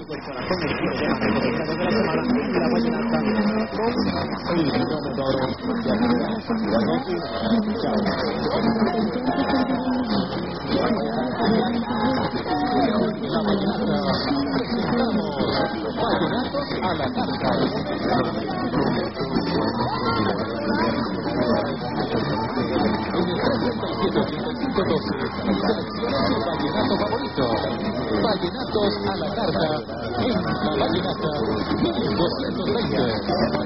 el corazón del tema recomendado de la semana, la vallenata con el kilómetro de la vallenata. Presentamos Vallenatos a la carta. En el 337-8512 selecciona tu vallenato favorito. Vallenatos a la carta en la vallenata 1220.